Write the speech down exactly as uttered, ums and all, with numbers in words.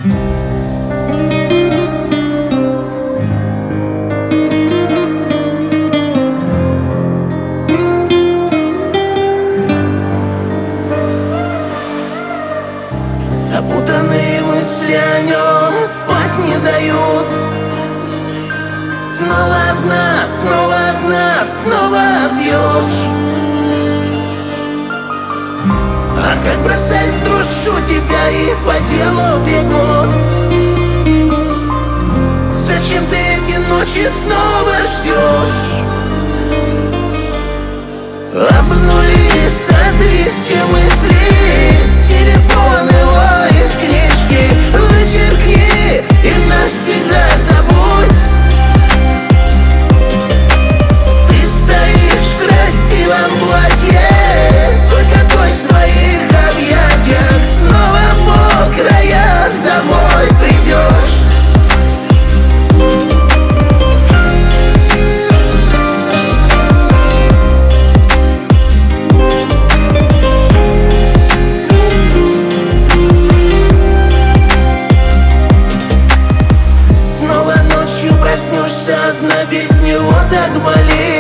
Запутанные мысли о нем спать не дают. Снова одна, снова одна, снова пьешь. А как бросать в душу тебя и по делу бегут? Зачем ты эти ночи снова ждешь? Обнули, сотри все мысли, телефон его из книжки вычеркни и навсегда забудь. Ты стоишь в красивом платье, только дождь в твоих объятиях. Снова мокрая домой придешь. Проснешься одна, без него так болит.